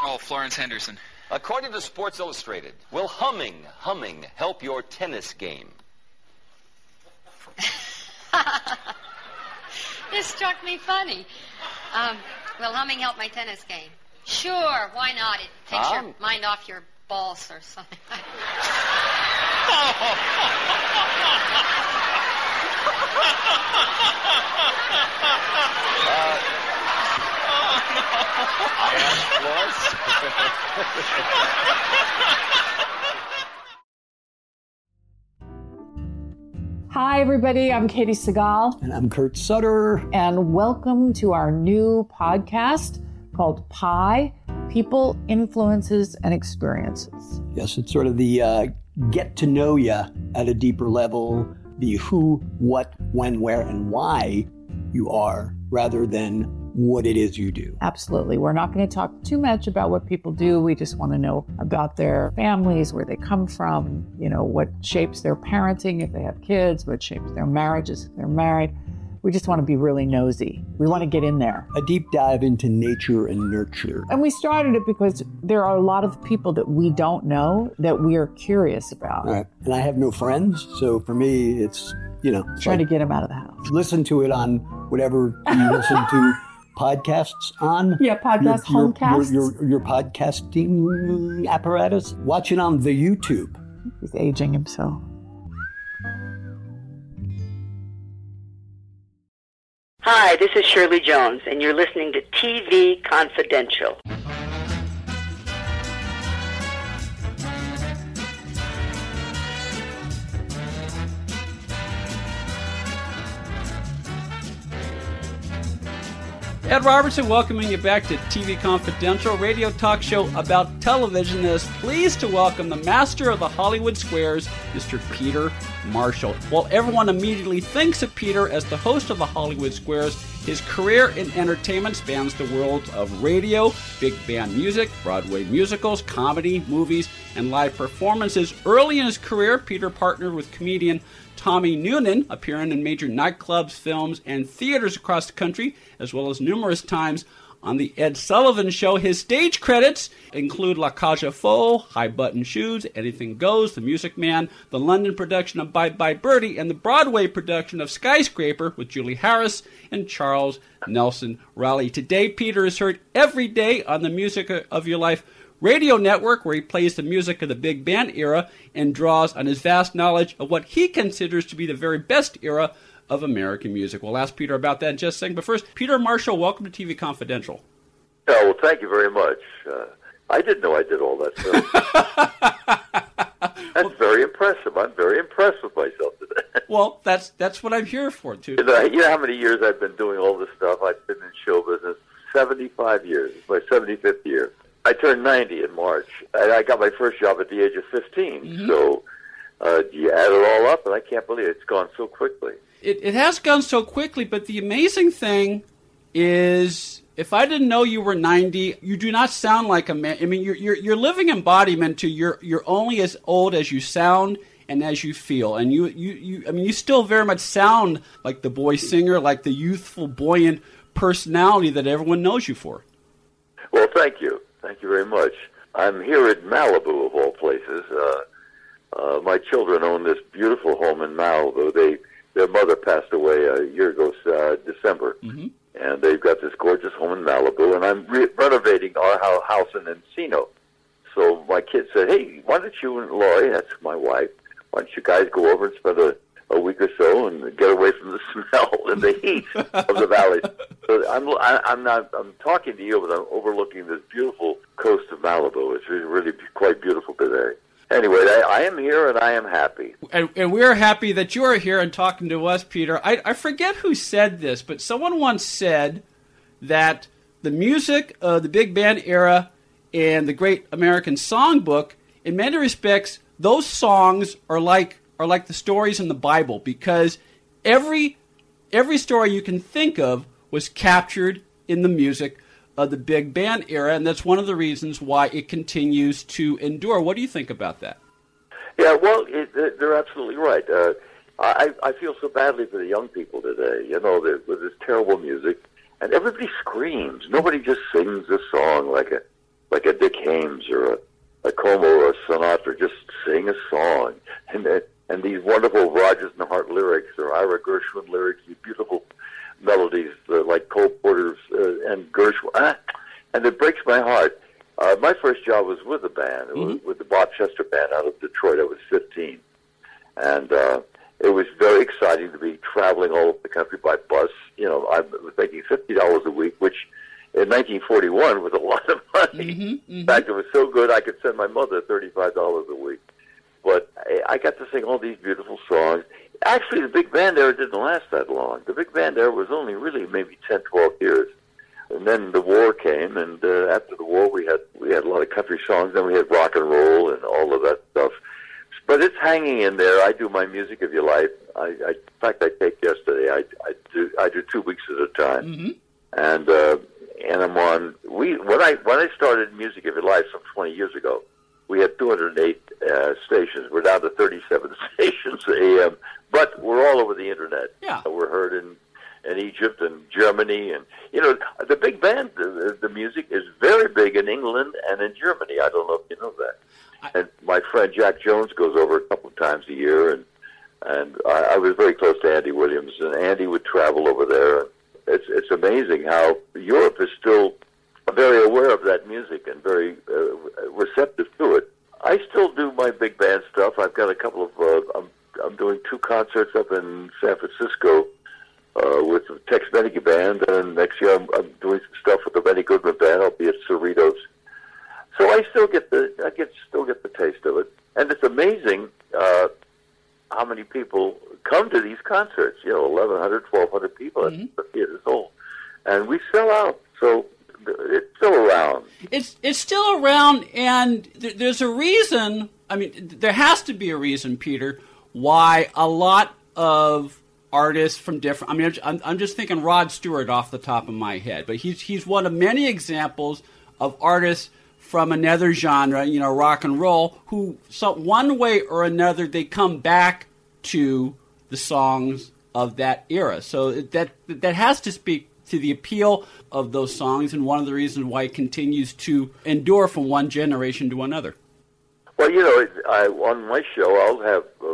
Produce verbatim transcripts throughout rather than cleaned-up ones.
Oh, Florence Henderson. According to Sports Illustrated, will humming, humming help your tennis game? This struck me funny. Um, will humming help my tennis game? Sure, why not? It takes um, your mind off your balls or something. uh, yes, Hi, everybody. I'm Katie Segal. And I'm Kurt Sutter. And welcome to our new podcast called Pi, People, Influences, and Experiences. Yes, it's sort of the uh, get to know you at a deeper level, the who, what, when, where, and why you are, rather than what it is you do. Absolutely. We're not going to talk too much about what people do. We just want to know about their families, where they come from, you know, what shapes their parenting if they have kids, what shapes their marriages if they're married. We just want to be really nosy. We want to get in there. A deep dive into nature and nurture. And we started it because there are a lot of people that we don't know that we are curious about. All right. And I have no friends, so for me, it's, you know. Trying like, to get them out of the house. Listen to it on whatever you listen to podcasts on. Yeah, podcast, your, homecasts. Your, your, your podcasting apparatus. Watch it on the YouTube. He's aging himself. Hi, this is Shirley Jones, and you're listening to T V Confidential. Ed Robertson welcoming you back to T V Confidential, radio talk show about television, that is pleased to welcome the master of the Hollywood Squares, Mister Peter Marshall. While everyone immediately thinks of Peter as the host of the Hollywood Squares, his career in entertainment spans the worlds of radio, big band music, Broadway musicals, comedy, movies, and live performances. Early in his career, Peter partnered with comedian Tommy Noonan, appearing in major nightclubs, films, and theaters across the country, as well as numerous times on The Ed Sullivan Show. His stage credits include La Cage aux Folles, High Button Shoes, Anything Goes, The Music Man, the London production of Bye Bye Birdie, and the Broadway production of Skyscraper with Julie Harris and Charles Nelson Reilly. Today, Peter is heard every day on the Music of Your Life radio network, where he plays the music of the big band era and draws on his vast knowledge of what he considers to be the very best era of American music. We'll ask Peter about that in just a second. But first, Peter Marshall, welcome to T V Confidential. Oh, well, thank you very much. Uh, I didn't know I did all that stuff. That's well, very impressive. I'm very impressed with myself today. Well, that's that's what I'm here for, too. You know, you know how many years I've been doing all this stuff? I've been in show business seventy-five years. It's my seventy-fifth year. I turned ninety in March, and I got my first job at the age of fifteen. Mm-hmm. So uh, you add it all up, and I can't believe it. It's gone so quickly. It, it has gone so quickly, but the amazing thing is, if I didn't know you were ninety, you do not sound like a man. I mean, you're you're, you're living embodiment to you're you're only as old as you sound and as you feel, and you you you. I mean, you still very much sound like the boy singer, like the youthful, buoyant personality that everyone knows you for. Well, thank you. Thank you very much. I'm here at Malibu, of all places. Uh, uh, my children own this beautiful home in Malibu. They, their mother passed away a year ago, uh, December, mm-hmm. and they've got this gorgeous home in Malibu, and I'm re- renovating our house in Encino. So my kids said, hey, why don't you and Laurie, that's my wife, why don't you guys go over and spend a, a week or so and get away from the smell and the heat of the valley. So I'm I, I'm not I'm talking to you, but I'm overlooking this beautiful coast of Malibu. It's really, really quite beautiful today. Anyway, I, I am here and I am happy. And, and we're happy that you are here and talking to us, Peter. I, I forget who said this, but someone once said that the music of the big band era and the Great American Songbook, in many respects, those songs are like are like the stories in the Bible, because every every story you can think of was captured in the music of the big band era, and that's one of the reasons why it continues to endure. What do you think about that? Yeah, well, it, they're absolutely right. Uh, I, I feel so badly for the young people today, you know, with this terrible music, and everybody screams. Nobody just sings a song like a, like a Dick Haymes or a, a Como or a Sinatra just sing a song. And uh, and these wonderful Rodgers and Hart lyrics or Ira Gershwin lyrics, these beautiful melodies uh, like Cole Porter's uh, and Gershwin. Ah, and it breaks my heart. Uh, my first job was with a band, mm-hmm. was with the Bob Chester Band out of Detroit. I was fifteen. And uh, it was very exciting to be traveling all over the country by bus. You know, I was making fifty dollars a week, which in nineteen forty-one was a lot of money. Mm-hmm, mm-hmm. In fact, it was so good I could send my mother thirty-five dollars a week. But I, I got to sing all these beautiful songs. Actually, the big band era didn't last that long. The big band era was only really maybe ten, twelve years. And then the war came, and uh, after the war, we had we had a lot of country songs. Then we had rock and roll and all of that stuff. But it's hanging in there. I do my Music of Your Life. I, I, in fact, I take yesterday. I, I do I do two weeks at a time, mm-hmm. and uh, and I'm on. We when I when I started Music of Your Life some twenty years ago, we had two hundred eight uh, stations. We're down to thirty-seven stations A M, but we're all over the internet. Yeah, we're heard in. in Egypt and Germany, and you know the big band, the, the music is very big in England and in Germany. I don't know if you know that. I, and my friend Jack Jones goes over a couple of times a year, and and I, I was very close to Andy Williams, and Andy would travel over there. It's it's amazing how Europe is still very aware of that music and very uh, receptive to it. I still do my big band stuff. I've got a couple of uh, I'm I'm doing two concerts up in San Francisco. Uh, with the Tex Beneke Band, and next year I'm, I'm doing some stuff with the Benny Goodman Band. I'll be at Cerritos, so I still get the I get still get the taste of it, and it's amazing uh, how many people come to these concerts. You know, eleven hundred, twelve hundred people mm-hmm. at the theater's whole, and we sell out. So it's still around. It's it's still around, and th- there's a reason. I mean, there has to be a reason, Peter, why a lot of artists from different. I mean, I'm, I'm just thinking Rod Stewart off the top of my head, but he's he's one of many examples of artists from another genre, you know, rock and roll, who so one way or another they come back to the songs of that era. So that that has to speak to the appeal of those songs, and one of the reasons why it continues to endure from one generation to another. Well, you know, I, on my show I'll have uh,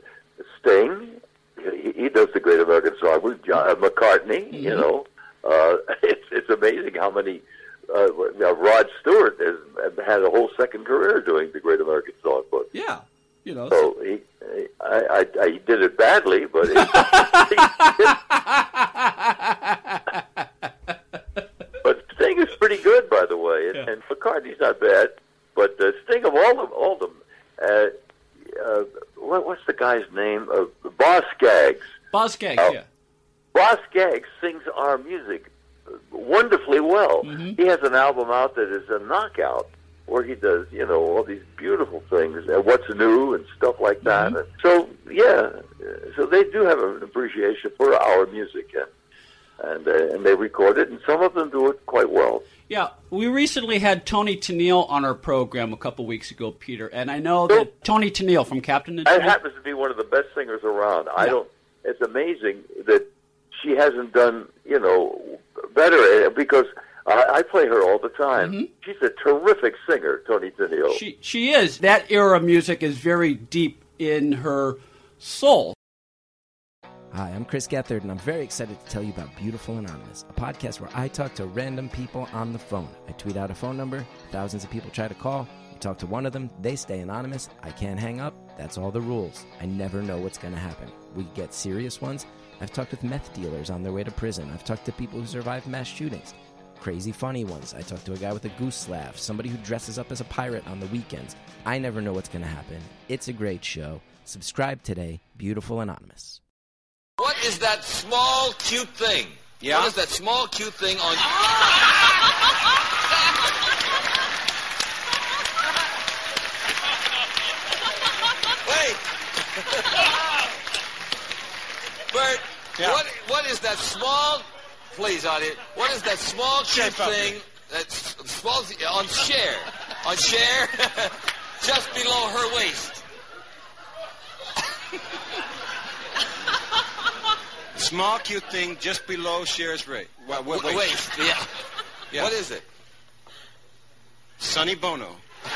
Sting. He, he does the Great American Songbook. John, uh, McCartney, mm-hmm. you know, uh, it's it's amazing how many. Uh, now Rod Stewart has had a whole second career doing the Great American Songbook. Yeah, you know. So he, he I, I, I did it badly, but. He, but Sting is pretty good, by the way, and, yeah. and McCartney's not bad. But uh, Sting of all of all of them. Uh, Uh, what, what's the guy's name? Uh, Boz Scaggs. Boz Scaggs, uh, yeah. Boz Scaggs sings our music wonderfully well. Mm-hmm. He has an album out that is a knockout where he does, you know, all these beautiful things, and What's New and stuff like that. Mm-hmm. And so, yeah, so they do have an appreciation for our music, and and, uh, and they record it, and some of them do it quite well. Yeah, we recently had Tony Tennille on our program a couple weeks ago, Peter, and I know that so, Tony Tennille from Captain and That happens to be one of the best singers around. Yeah. I don't. It's amazing that she hasn't done, you know, better, because I, I play her all the time. Mm-hmm. She's a terrific singer, Tony Tennille. She she is. That era of music is very deep in her soul. Hi, I'm Chris Gethard, and I'm very excited to tell you about Beautiful Anonymous, a podcast where I talk to random people on the phone. I tweet out a phone number, thousands of people try to call, you talk to one of them, they stay anonymous, I can't hang up, that's all the rules. I never know what's going to happen. We get serious ones. I've talked with meth dealers on their way to prison. I've talked to people who survived mass shootings. Crazy funny ones. I talked to a guy with a goose laugh, somebody who dresses up as a pirate on the weekends. I never know what's going to happen. It's a great show. Subscribe today, Beautiful Anonymous. What is that small, cute thing? Yeah? What is that small, cute thing on... Wait! Bert, yeah. what what is that small... Please, audience. What is that small, cute thing... That's small... On Cher. On Cher, just below her waist. Small, cute thing just below Cher's rate. Wait, wait, wait. Yeah. yeah. What is it? Sonny Bono.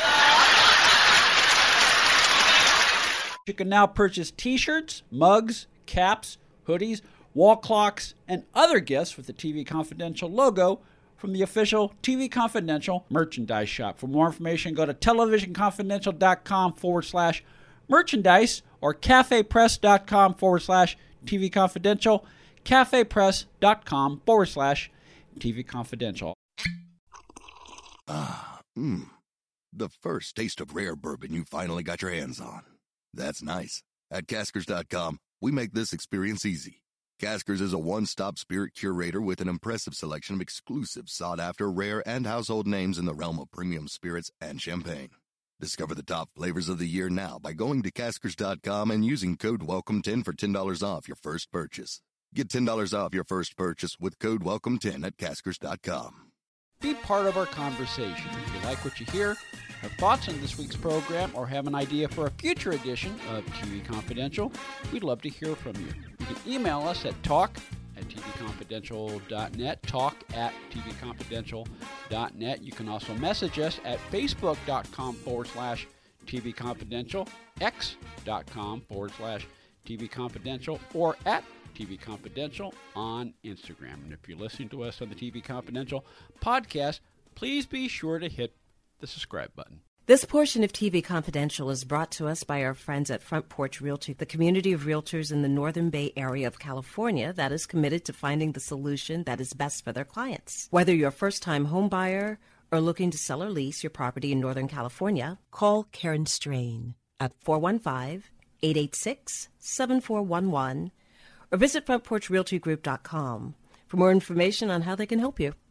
You can now purchase t-shirts, mugs, caps, hoodies, wall clocks, and other gifts with the T V Confidential logo from the official T V Confidential merchandise shop. For more information, go to televisionconfidential.com forward slash merchandise or cafepress.com forward slash TV Confidential, cafepress.com forward slash TV Confidential. Ah, mmm. The first taste of rare bourbon you finally got your hands on. That's nice. At Caskers dot com, we make this experience easy. Caskers is a one-stop spirit curator with an impressive selection of exclusive, sought-after, rare, and household names in the realm of premium spirits and champagne. Discover the top flavors of the year now by going to Caskers dot com and using code welcome ten for ten dollars off your first purchase. Get ten dollars off your first purchase with code welcome ten at Caskers dot com. Be part of our conversation. If you like what you hear, have thoughts on this week's program, or have an idea for a future edition of T V Confidential, we'd love to hear from you. You can email us at talk at t v confidential dot net, talk at t v confidential dot net. You can also message us at facebook.com forward slash TV Confidential, x.com forward slash TV Confidential, or at T V Confidential on Instagram. And if you're listening to us on the T V Confidential podcast, please be sure to hit the subscribe button. This portion of T V Confidential is brought to us by our friends at Front Porch Realty, the community of realtors in the Northern Bay area of California that is committed to finding the solution that is best for their clients. Whether you're a first-time home buyer or looking to sell or lease your property in Northern California, call Karen Strain at four one five, eight eight six, seven four one one or visit front porch realty group dot com for more information on how they can help you.